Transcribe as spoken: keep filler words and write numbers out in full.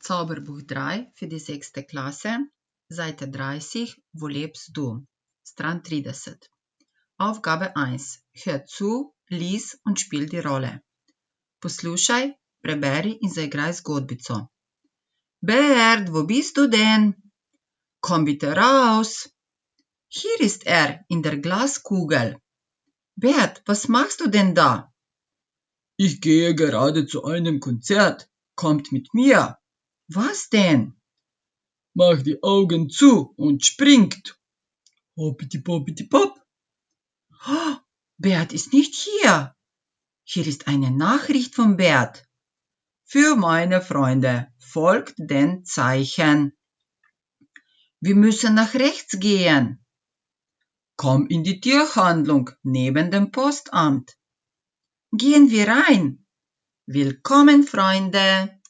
Zauberbuch drei für die sechste Klasse, Seite dreißig, Wo lebst du? Stran trideset. Aufgabe eins. Hör zu, lies und spiel die Rolle. Poslušaj, preberi in zaigraj zgodbico. Bert, wo bist du denn? Komm bitte raus. Hier ist er, in der Glaskugel. Bert, was machst du denn da? Ich gehe gerade zu einem Konzert. Kommt mit mir. Was denn? Mach die Augen zu und springt. Hoppidi poppidi pop. Oh, Bert ist nicht hier. Hier ist eine Nachricht von Bert. Für meine Freunde folgt den Zeichen. Wir müssen nach rechts gehen. Komm in die Tierhandlung neben dem Postamt. Gehen wir rein. Willkommen, Freunde.